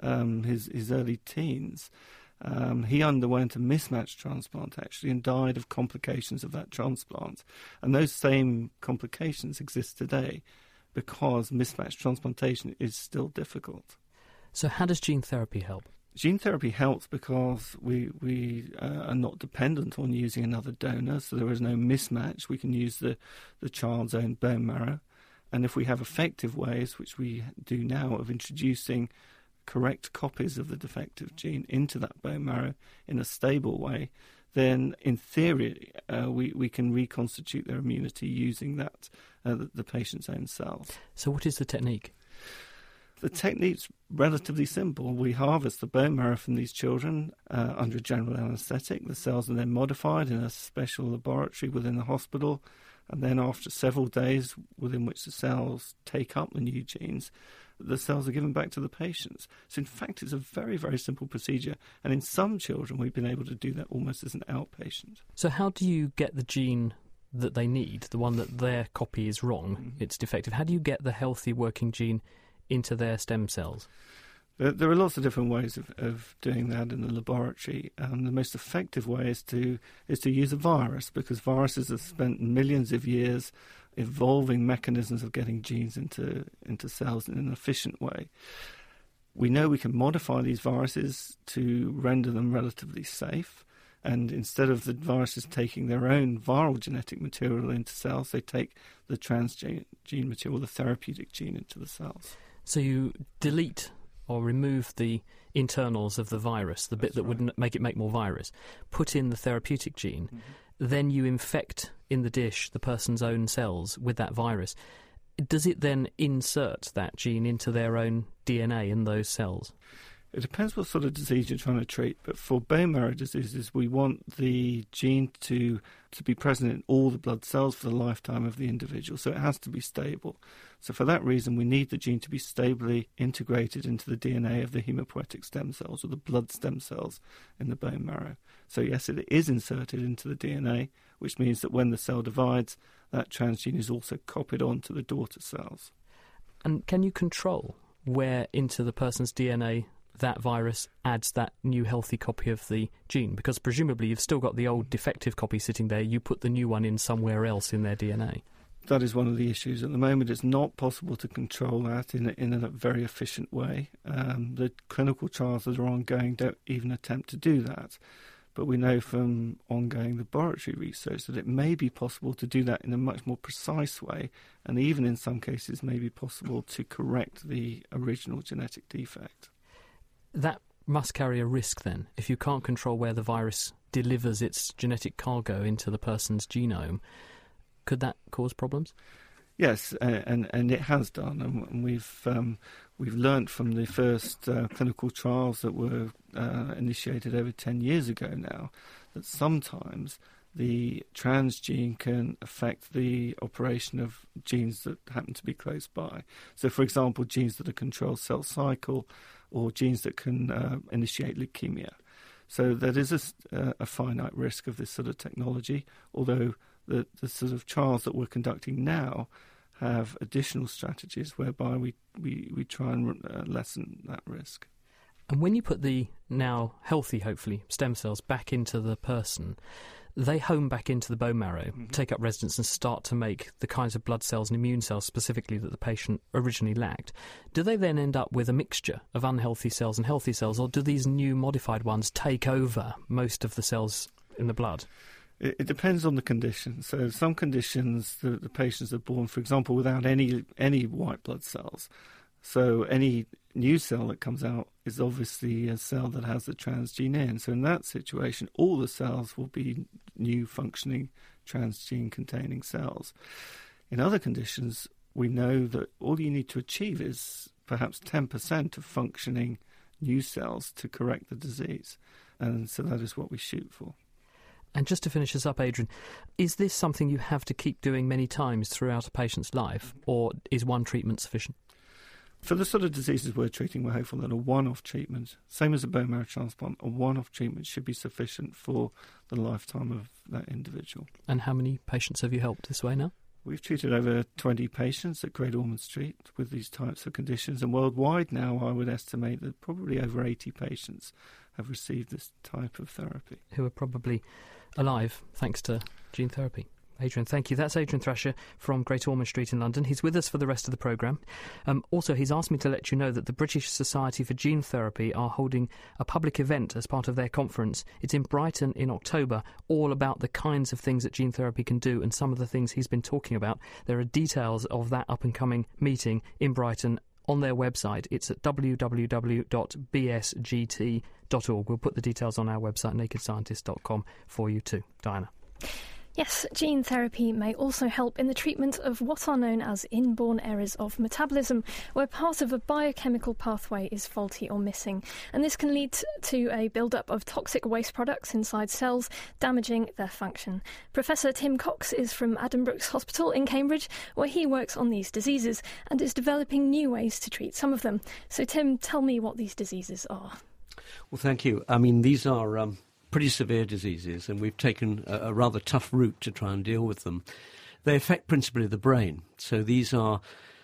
[SPEAKER 13] his early teens. He underwent a mismatched transplant, actually, and died of complications of that transplant. And those same complications exist today because mismatched transplantation is still difficult.
[SPEAKER 3] So how does gene therapy help?
[SPEAKER 13] Gene therapy helps because we are not dependent on using another donor, so there is no mismatch. We can use the child's own bone marrow. And if we have effective ways, which we do now, of introducing correct copies of the defective gene into that bone marrow in a stable way, then in theory we can reconstitute their immunity using that the patient's own cells.
[SPEAKER 3] So what is the technique?
[SPEAKER 13] The technique's relatively simple. We harvest the bone marrow from these children under a general anaesthetic. The cells are then modified in a special laboratory within the hospital, and then after several days within which the cells take up the new genes, the cells are given back to the patients. So in fact, it's a very, very simple procedure. And in some children, we've been able to do that almost as an outpatient.
[SPEAKER 3] So how do you get the gene that they need, the one that their copy is wrong, it's defective? How do you get the healthy working gene into their stem cells?
[SPEAKER 13] There are lots of different ways of doing that in the laboratory. The most effective way is to use a virus, because viruses have spent millions of years evolving mechanisms of getting genes into cells in an efficient way. We know we can modify these viruses to render them relatively safe, and instead of the viruses taking their own viral genetic material into cells, they take the transgene material, the therapeutic gene, into the cells.
[SPEAKER 3] So you delete or remove the internals of the virus, the bit that would make it make more virus, put in the therapeutic gene, then you infect in the dish the person's own cells with that virus. Does it then insert that gene into their own DNA in those cells?
[SPEAKER 13] It depends what sort of disease you're trying to treat, but for bone marrow diseases, we want the gene to be present in all the blood cells for the lifetime of the individual, so it has to be stable. So for that reason, we need the gene to be stably integrated into the DNA of the hematopoietic stem cells, or the blood stem cells in the bone marrow. So yes, it is inserted into the DNA, which means that when the cell divides, that transgene is also copied onto the daughter cells.
[SPEAKER 3] And can you control where into the person's DNA that virus adds that new healthy copy of the gene? Because presumably you've still got the old defective copy sitting there, you put the new one in somewhere else in their DNA.
[SPEAKER 13] That is one of the issues. At the moment, it's not possible to control that in a very efficient way. The clinical trials that are ongoing don't even attempt to do that. But we know from ongoing laboratory research that it may be possible to do that in a much more precise way, and even in some cases may be possible to correct the original genetic defect.
[SPEAKER 3] That must carry a risk then. If you can't control where the virus delivers its genetic cargo into the person's genome, could that cause problems?
[SPEAKER 13] Yes, and it has done, and we've learnt from the first clinical trials that were initiated over 10 years ago now that sometimes the transgene can affect the operation of genes that happen to be close by. So, for example, genes that control cell cycle, or genes that can initiate leukemia. So there is a finite risk of this sort of technology, although the sort of trials that we're conducting now have additional strategies whereby we try and lessen that risk.
[SPEAKER 3] And when you put the now healthy, hopefully, stem cells back into the person, they home back into the bone marrow, take up residence and start to make the kinds of blood cells and immune cells specifically that the patient originally lacked. Do they then end up with a mixture of unhealthy cells and healthy cells, or do these new modified ones take over most of the cells in the blood?
[SPEAKER 13] It depends on the condition. So some conditions, the patients are born, for example, without any white blood cells. So any new cell that comes out is obviously a cell that has the transgene in. So in that situation, all the cells will be new functioning transgene-containing cells. In other conditions, we know that all you need to achieve is perhaps 10% of functioning new cells to correct the disease. And so that is what we shoot for.
[SPEAKER 3] And just to finish us up, Adrian, is this something you have to keep doing many times throughout a patient's life, or is one treatment sufficient?
[SPEAKER 13] For the sort of diseases we're treating, we're hopeful that a one-off treatment, same as a bone marrow transplant, a one-off treatment should be sufficient for the lifetime of that individual.
[SPEAKER 3] And how many patients have you helped this way now?
[SPEAKER 13] We've treated over 20 patients at Great Ormond Street with these types of conditions, and worldwide now I would estimate that probably over 80 patients have received this type of therapy.
[SPEAKER 3] Who are probably alive thanks to gene therapy. Adrian, thank you. That's Adrian Thrasher from Great Ormond Street in London. He's with us for the rest of the programme. Also, he's asked me to let you know that the British Society for Gene Therapy are holding a public event as part of their conference. It's in Brighton in October, all about the kinds of things that gene therapy can do and some of the things he's been talking about. There are details of that up-and-coming meeting in Brighton on their website. It's at www.bsgt.org. We'll put the details on our website, nakedscientist.com, for you too. Diana.
[SPEAKER 4] Yes, gene therapy may also help in the treatment of what are known as inborn errors of metabolism, where part of a biochemical pathway is faulty or missing. And this can lead to a build-up of toxic waste products inside cells, damaging their function. Professor Tim Cox is from Addenbrooke's Hospital in Cambridge, where he works on these diseases and is developing new ways to treat some of them. So, Tim, tell me what these diseases are.
[SPEAKER 14] Well, thank you. I mean, these are pretty severe diseases, and we've taken a rather tough route to try and deal with them. They affect principally the brain. So these are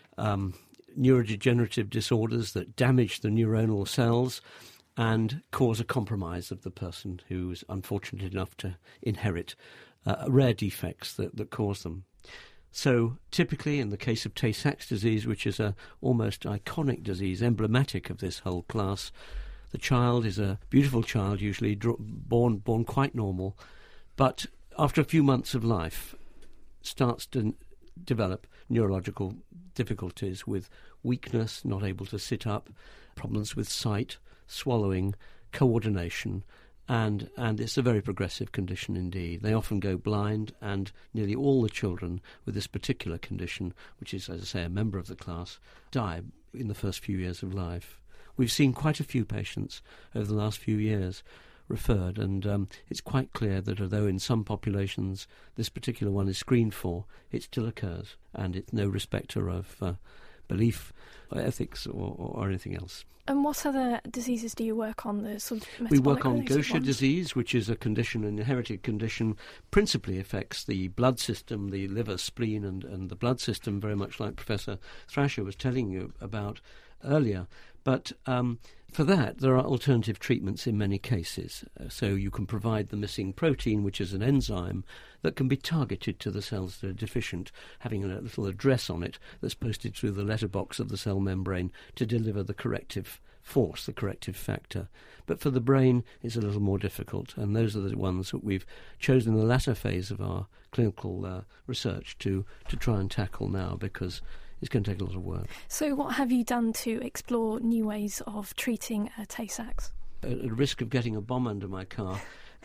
[SPEAKER 14] neurodegenerative disorders that damage the neuronal cells and cause a compromise of the person who is unfortunate enough to inherit rare defects that cause them. So typically in the case of Tay-Sachs disease, which is a almost iconic disease, emblematic of this whole class, the child is a beautiful child, usually born quite normal, but after a few months of life starts to develop neurological difficulties with weakness, not able to sit up, problems with sight, swallowing, coordination, and it's a very progressive condition indeed. They often go blind, and nearly all the children with this particular condition, which is, as I say, a member of the class, die in the first few years of life. We've seen quite a few patients over the last few years referred, and it's quite clear that although in some populations this particular one is screened for, it still occurs, and it's no respecter of belief, or ethics, or anything else.
[SPEAKER 4] And what other diseases do you work on? The sort of
[SPEAKER 14] we work on Gaucher
[SPEAKER 4] ones?
[SPEAKER 14] disease, which is a condition, an inherited condition, principally affects the blood system, the liver, spleen, and the blood system, very much like Professor Thrasher was telling you about earlier. But for that, there are alternative treatments in many cases. So you can provide the missing protein, which is an enzyme that can be targeted to the cells that are deficient, having a little address on it that's posted through the letterbox of the cell membrane to deliver the corrective force, the corrective factor. But for the brain, it's a little more difficult, and those are the ones that we've chosen in the latter phase of our clinical research to try and tackle now, because it's going to take a lot of work.
[SPEAKER 4] So what have you done to explore new ways of treating Tay-Sachs?
[SPEAKER 14] At risk of getting a bomb under my car,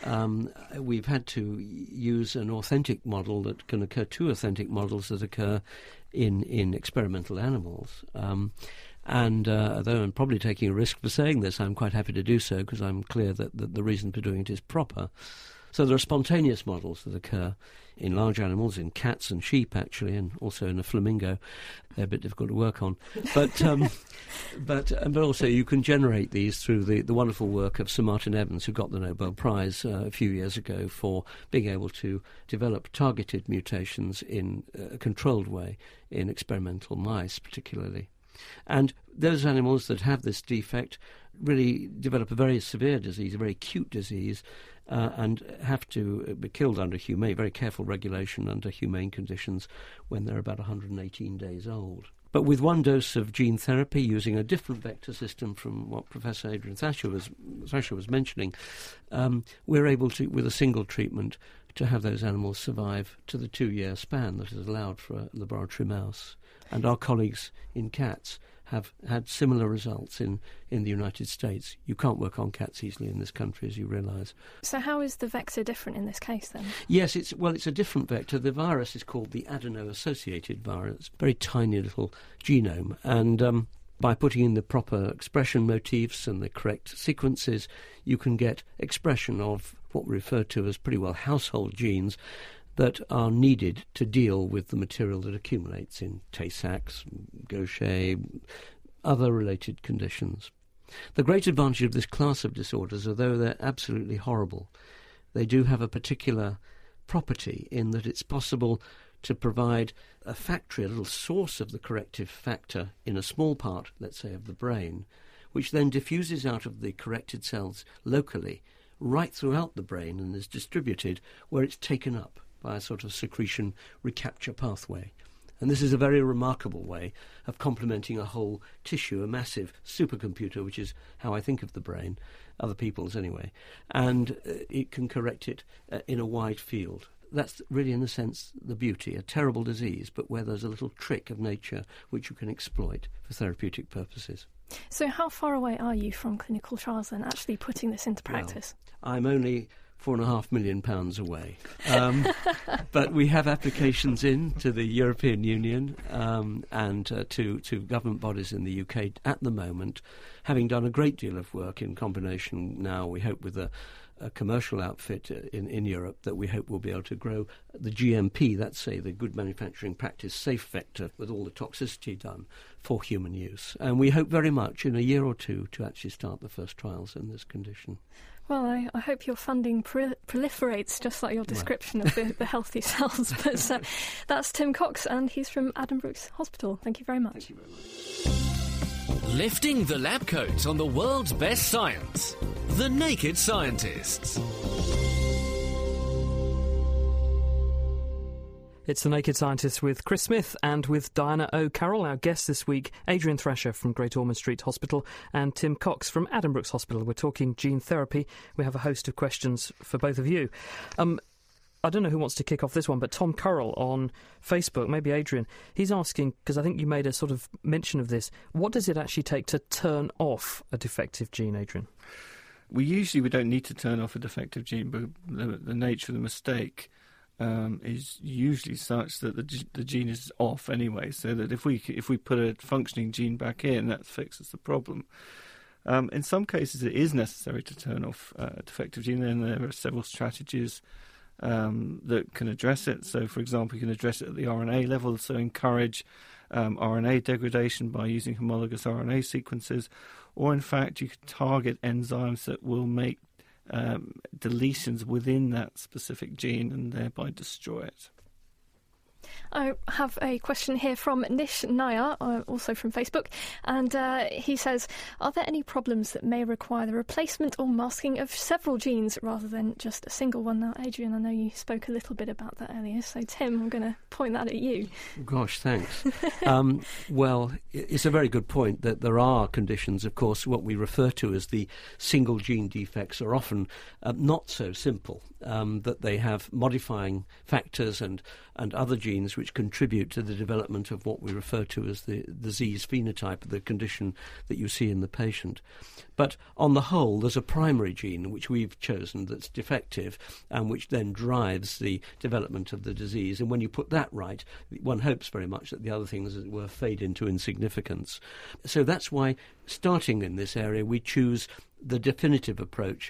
[SPEAKER 14] we've had to use an authentic model that can occur, two authentic models that occur in experimental animals. And though I'm probably taking a risk for saying this, I'm quite happy to do so because I'm clear that the reason for doing it is proper. So there are spontaneous models that occur in large animals, in cats and sheep actually, and also in a flamingo. They're a bit difficult to work on. But also you can generate these through the wonderful work of Sir Martin Evans, who got the Nobel Prize a few years ago for being able to develop targeted mutations in a controlled way in experimental mice particularly. And those animals that have this defect really develop a very severe disease, a very acute disease, and have to be killed under very careful regulation under humane conditions when they're about 118 days old. But with one dose of gene therapy using a different vector system from what Professor Adrian Thrasher was mentioning, we're able to, with a single treatment, to have those animals survive to the 2-year span that is allowed for a laboratory mouse. And our colleagues in cats have had similar results in the United States. You can't work on cats easily in this country, as you realise.
[SPEAKER 4] So how is the vector different in this case, then?
[SPEAKER 14] Yes, it's a different vector. The virus is called the adeno-associated virus, very tiny little genome, and by putting in the proper expression motifs and the correct sequences, you can get expression of what we refer to as pretty well household genes that are needed to deal with the material that accumulates in Tay-Sachs, Gaucher, other related conditions. The great advantage of this class of disorders, although they're absolutely horrible, they do have a particular property in that it's possible to provide a factory, a little source of the corrective factor in a small part, let's say, of the brain, which then diffuses out of the corrected cells locally right throughout the brain and is distributed where it's taken up by a sort of secretion recapture pathway. And this is a very remarkable way of complementing a whole tissue, a massive supercomputer, which is how I think of the brain, other people's anyway, and it can correct it in a wide field. That's really, in a sense, the beauty, a terrible disease, but where there's a little trick of nature which you can exploit for therapeutic purposes.
[SPEAKER 4] So how far away are you from clinical trials then, actually putting this into practice?
[SPEAKER 14] Well, I'm only £4.5 million away. But we have applications in to the European Union and to government bodies in the UK at the moment, having done a great deal of work in combination now, we hope, with a commercial outfit in Europe that we hope will be able to grow the GMP, that's say the good manufacturing practice safe vector with all the toxicity done for human use. And we hope very much in a year or two to actually start the first trials in this condition.
[SPEAKER 4] Well, I hope your funding proliferates, just like your description of the healthy cells. But that's Tim Cox, and he's from Addenbrooke's Hospital. Thank you very much.
[SPEAKER 14] Thank you very much.
[SPEAKER 2] Lifting the lab coat on the world's best science. The Naked Scientists.
[SPEAKER 3] It's The Naked Scientists with Chris Smith and with Diana O'Carroll. Our guest this week, Adrian Thrasher from Great Ormond Street Hospital and Tim Cox from Addenbrooke's Hospital. We're talking gene therapy. We have a host of questions for both of you. I don't know who wants to kick off this one, but Tom Currell on Facebook, maybe Adrian, he's asking, because I think you made a sort of mention of this, what does it actually take to turn off a defective gene, Adrian?
[SPEAKER 13] We don't need to turn off a defective gene, but the nature of the mistake is usually such that the gene is off anyway, so that if we put a functioning gene back in, that fixes the problem. In some cases, it is necessary to turn off a defective gene, and there are several strategies that can address it. So, for example, you can address it at the RNA level, so encourage RNA degradation by using homologous RNA sequences, or in fact, you can target enzymes that will make deletions within that specific gene and thereby destroy it.
[SPEAKER 4] I have a question here from Nish Nair, also from Facebook, and he says, are there any problems that may require the replacement or masking of several genes rather than just a single one? Now, Adrian, I know you spoke a little bit about that earlier, so Tim, I'm going to point that at you.
[SPEAKER 14] Gosh, thanks. Well, it's a very good point that there are conditions, of course, what we refer to as the single gene defects are often not so simple, that they have modifying factors and other genes which contribute to the development of what we refer to as the disease phenotype, the condition that you see in the patient. But on the whole, there's a primary gene which we've chosen that's defective and which then drives the development of the disease. And when you put that right, one hopes very much that the other things, as it were, fade into insignificance. So that's why, starting in this area, we choose the definitive approach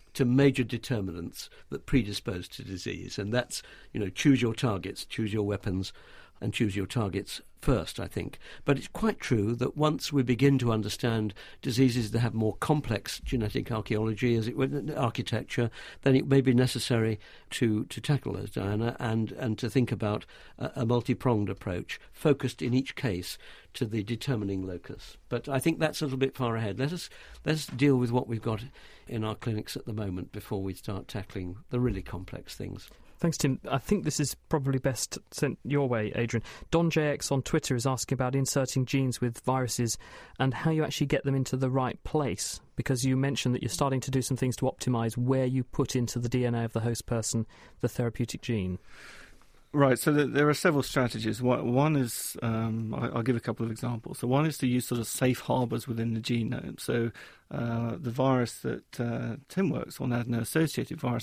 [SPEAKER 14] to major determinants that predispose to disease. And that's, choose your targets, choose your weapons, and choose your targets first, I think. But it's quite true that once we begin to understand diseases that have more complex genetic archaeology, architecture, then it may be necessary to tackle those, Diana, and to think about a multi-pronged approach, focused in each case to the determining locus. But I think that's a little bit far ahead. Let's deal with what we've got in our clinics at the moment before we start tackling the really complex things.
[SPEAKER 3] Thanks, Tim. I think this is probably best sent your way, Adrian. Don JX on Twitter is asking about inserting genes with viruses and how you actually get them into the right place, because you mentioned that you're starting to do some things to optimise where you put into the DNA of the host person the therapeutic gene.
[SPEAKER 13] Right, so there are several strategies. One is, I'll give a couple of examples. So one is to use sort of safe harbours within the genome. So the virus that Tim works on, adeno-associated virus,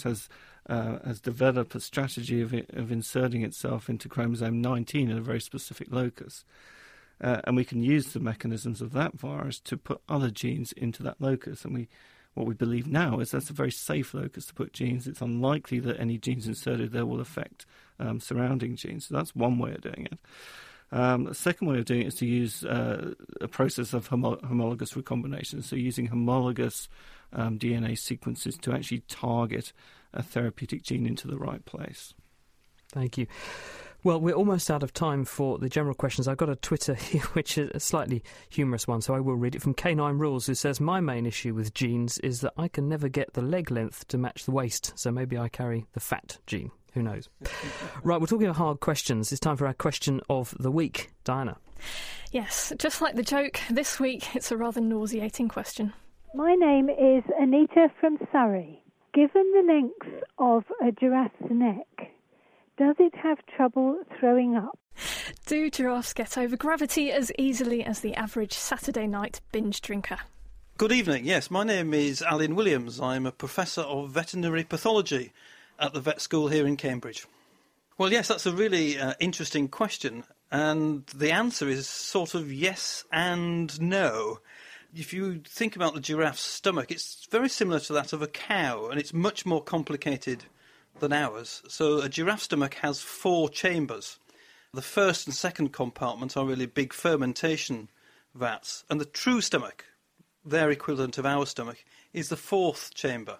[SPEAKER 13] has developed a strategy of inserting itself into chromosome 19 in a very specific locus. And we can use the mechanisms of that virus to put other genes into that locus. And what we believe now is that's a very safe locus to put genes. It's unlikely that any genes inserted there will affect surrounding genes. So that's one way of doing it. The second way of doing it is to use a process of homologous recombination, so using homologous DNA sequences to actually target a therapeutic gene into the right place.
[SPEAKER 3] Thank you. Well, we're almost out of time for the general questions. I've got a Twitter here, which is a slightly humorous one, so I will read it from K9 Rules, who says, my main issue with genes is that I can never get the leg length to match the waist, so maybe I carry the fat gene. Who knows? Right, we're talking about hard questions. It's time for our question of the week. Diana.
[SPEAKER 4] Yes, just like the joke, this week it's a rather nauseating question.
[SPEAKER 5] My name is Anita from Surrey. Given the length of a giraffe's neck, does it have trouble throwing up?
[SPEAKER 4] Do giraffes get over gravity as easily as the average Saturday night binge drinker?
[SPEAKER 15] Good evening. Yes, my name is Alan Williams. I'm a professor of veterinary pathology at the vet school here in Cambridge. Well, yes, that's a really interesting question. And the answer is sort of yes and no. If you think about the giraffe's stomach, it's very similar to that of a cow, and it's much more complicated than ours. So a giraffe stomach has 4 chambers. The first and second compartment are really big fermentation vats, and the true stomach, their equivalent of our stomach, is the 4th chamber.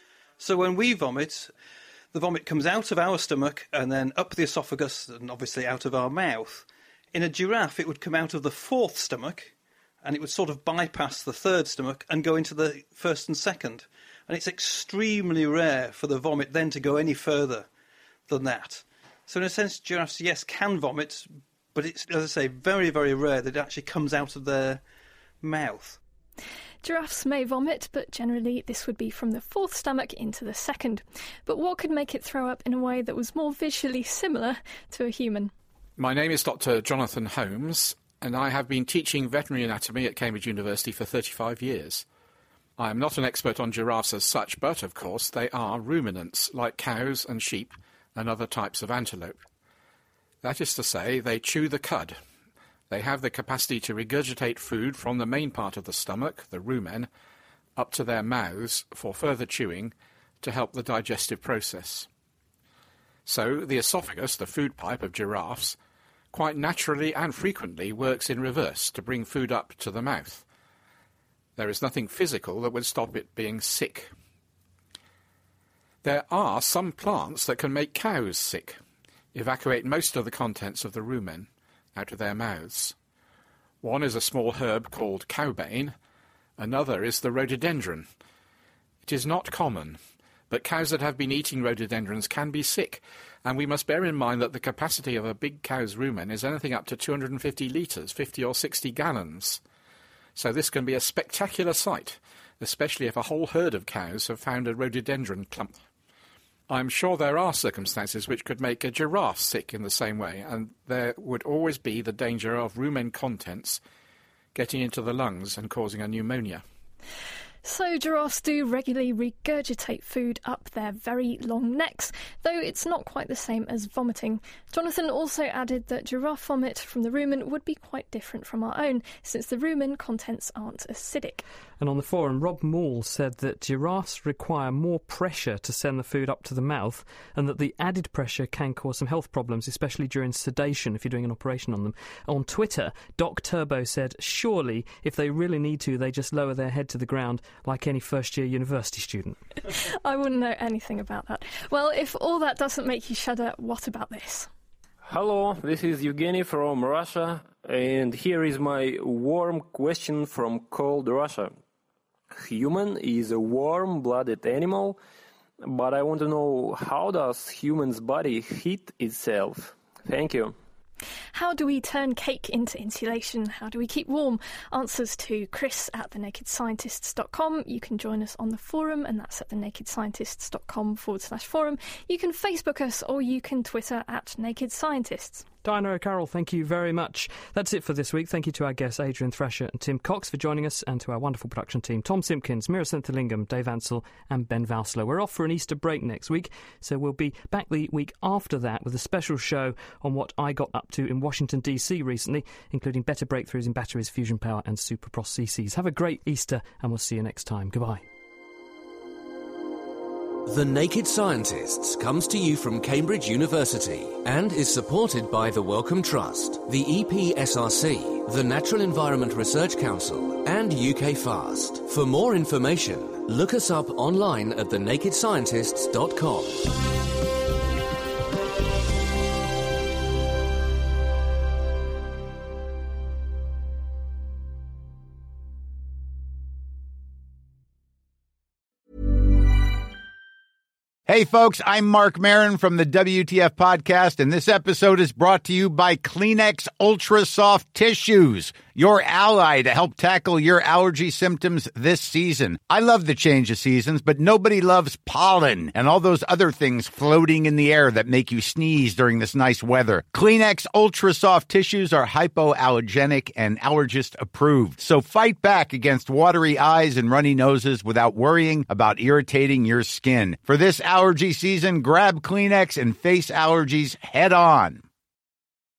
[SPEAKER 15] So when we vomit, the vomit comes out of our stomach and then up the esophagus and obviously out of our mouth. In a giraffe, it would come out of the 4th stomach, and it would sort of bypass the 3rd stomach and go into the 1st and 2nd. And it's extremely rare for the vomit then to go any further than that. So in a sense, giraffes, yes, can vomit, but it's, as I say, very, very rare that it actually comes out of their mouth.
[SPEAKER 4] Giraffes may vomit, but generally this would be from the 4th stomach into the 2nd. But what could make it throw up in a way that was more visually similar to a human?
[SPEAKER 16] My name is Dr. Jonathan Holmes, and I have been teaching veterinary anatomy at Cambridge University for 35 years. I am not an expert on giraffes as such, but, of course, they are ruminants, like cows and sheep and other types of antelope. That is to say, they chew the cud. They have the capacity to regurgitate food from the main part of the stomach, the rumen, up to their mouths for further chewing to help the digestive process. So the esophagus, the food pipe of giraffes, quite naturally and frequently works in reverse to bring food up to the mouth. There is nothing physical that would stop it being sick. There are some plants that can make cows sick, evacuate most of the contents of the rumen out of their mouths. One is a small herb called cowbane, another is the rhododendron. It is not common, but cows that have been eating rhododendrons can be sick, and we must bear in mind that the capacity of a big cow's rumen is anything up to 250 litres, 50 or 60 gallons. So this can be a spectacular sight, especially if a whole herd of cows have found a rhododendron clump. I'm sure there are circumstances which could make a giraffe sick in the same way, and there would always be the danger of rumen contents getting into the lungs and causing a pneumonia.
[SPEAKER 4] So giraffes do regularly regurgitate food up their very long necks, though it's not quite the same as vomiting. Jonathan also added that giraffe vomit from the rumen would be quite different from our own, since the rumen contents aren't acidic.
[SPEAKER 3] And on the forum, Rob Moore said that giraffes require more pressure to send the food up to the mouth, and that the added pressure can cause some health problems, especially during sedation if you're doing an operation on them. On Twitter, Doc Turbo said, surely, if they really need to, they just lower their head to the ground like any first-year university student.
[SPEAKER 4] I wouldn't know anything about that. Well, if all that doesn't make you shudder, what about this?
[SPEAKER 17] Hello, this is Evgeny from Russia, and here is my warm question from cold Russia. Human is a warm-blooded animal, but I want to know, how does human's body heat itself? Thank you.
[SPEAKER 4] How do we turn cake into insulation? How do we keep warm? Answers to Chris at thenakedscientists.com. You can join us on the forum, and that's at thenakedscientists.com/forum. You can Facebook us, or you can Twitter at Naked Scientists.
[SPEAKER 3] Diana O'Carroll, thank you very much. That's it for this week. Thank you to our guests Adrian Thrasher and Tim Cox for joining us, and to our wonderful production team, Tom Simpkins, Mira Senthilingam, Dave Ansell and Ben Valsler. We're off for an Easter break next week, so we'll be back the week after that with a special show on what I got up to in Washington, D.C. recently, including better breakthroughs in batteries, fusion power and superprocesses. Have a great Easter, and we'll see you next time. Goodbye.
[SPEAKER 2] The Naked Scientists comes to you from Cambridge University and is supported by the Wellcome Trust, the EPSRC, the Natural Environment Research Council and UK FAST. For more information, look us up online at thenakedscientists.com.
[SPEAKER 18] Hey, folks, I'm Mark Maron from the WTF Podcast, and this episode is brought to you by Kleenex Ultra Soft Tissues, your ally to help tackle your allergy symptoms this season. I love the change of seasons, but nobody loves pollen and all those other things floating in the air that make you sneeze during this nice weather. Kleenex Ultra Soft Tissues are hypoallergenic and allergist approved, so fight back against watery eyes and runny noses without worrying about irritating your skin. For this allergy season, grab Kleenex and face allergies head on.